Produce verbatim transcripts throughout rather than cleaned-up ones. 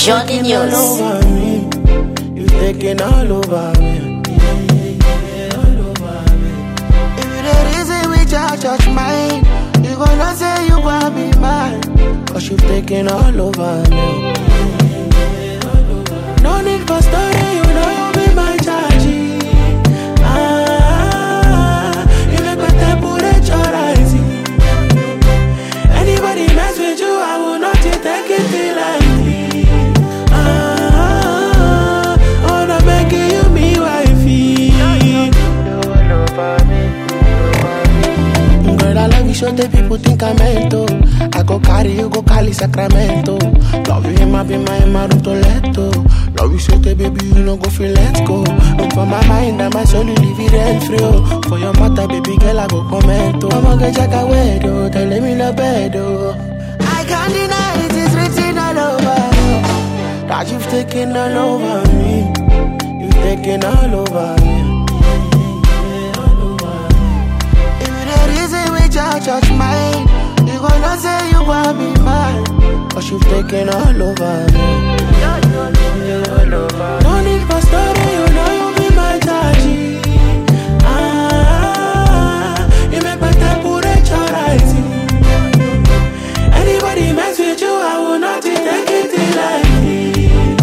Johnny News. All over me. You taking all over me. Yeah, yeah, yeah, all over me. If the reason we judge judge mine, you gonna say you wanna be mine. Cause you taking all over me. Yeah, yeah, yeah, all over me. No need for story, you know you be my charge. Ah, you make my temperature rising. Anybody mess with you, I will not take it till I leave. Ah, oh, I'm making you me wifey. Girl, I love you so the people think I'm mental. I go carry you, go Cali, Sacramento. Love you in my, be my, in my Rutoletto. Love you so the baby, you know go feel let's go. Look for my mind and my soul, you leave it rent free. Oh. For your mother, baby girl, I go comment. Oh. I'ma get jack away, though. Tell me no bed, oh. I can't deny it, it's written all over. That you've taken all over me. You've taken all over me. Judge mine, you gonna say you want me mine. Cause you've taken all over me. No need for story, you know you be my judge. Ah, you make my temperature rising. Anybody mess with you, I will not take it till I leave.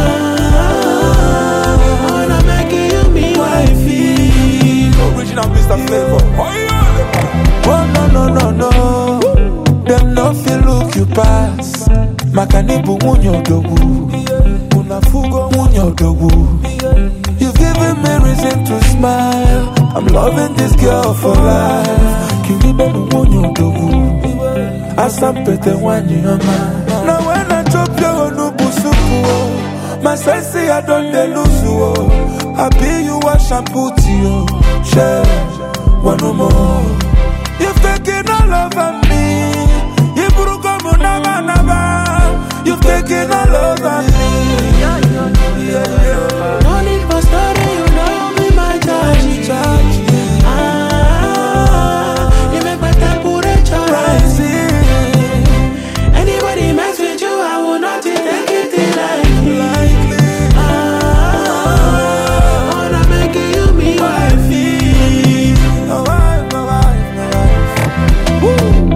Ah, I wanna make you me wifey. Original Mister Flavor. Oh yeah. Oh no no no no, them no feel look you pass. Makanibu munyo dogu, unafugo munyo dogu. You've given me reason to smile. I'm loving this girl for life. Kilibe munyo dogu, asampete wani yama. Now when I chop your nubusuku, my sense I don't de lose. I be you a shampoo to you, share one more. You've taken all over me. You've taken all over me. No need for story, you know you be my judge. Ah, you make my temperature rising. Anybody mess with you, I will not take it till I leave. Ah, I wanna make you me wifey. Oh, wife, my wife, my wife. Woo.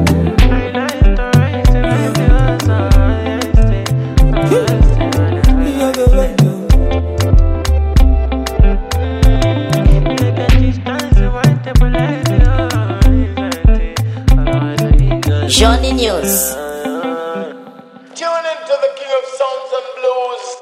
Johnny News. Tune into the King of Sounds and Blues.